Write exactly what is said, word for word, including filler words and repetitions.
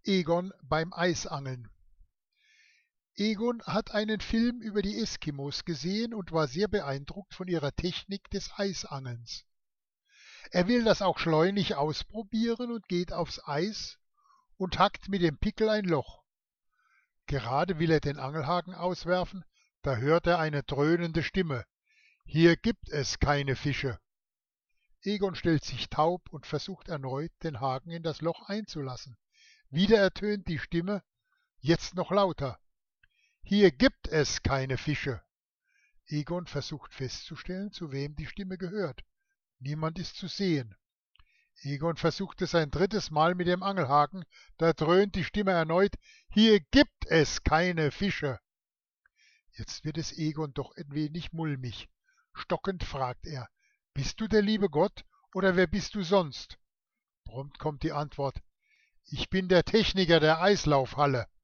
Egon beim Eisangeln. Egon hat einen Film über die Eskimos gesehen und war sehr beeindruckt von ihrer Technik des Eisangelns. Er will das auch schleunig ausprobieren und geht aufs Eis und hackt mit dem Pickel ein Loch. Gerade will er den Angelhaken auswerfen, da hört er eine dröhnende Stimme. Hier gibt es keine Fische. Egon stellt sich taub und versucht erneut, den Haken in das Loch einzulassen. Wieder ertönt die Stimme, jetzt noch lauter. Hier gibt es keine Fische. Egon versucht festzustellen, zu wem die Stimme gehört. Niemand ist zu sehen. Egon versucht es ein drittes Mal mit dem Angelhaken, da dröhnt die Stimme erneut, hier gibt es keine Fische. Jetzt wird es Egon doch ein wenig mulmig. Stockend fragt er, bist du der liebe Gott oder wer bist du sonst? Prompt kommt die Antwort, ich bin der Techniker der Eislaufhalle.